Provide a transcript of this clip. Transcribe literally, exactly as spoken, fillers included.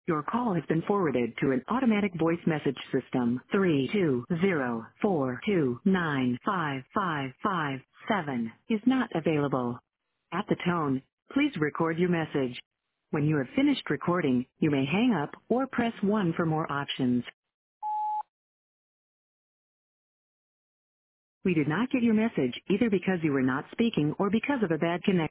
Your call has been forwarded to an automatic voice message system. three two zero four two nine five five five seven is not available. At the tone, please record your message. When you have finished recording, you may hang up or press one for more options. We did not get your message either because you were not speaking or because of a bad connection.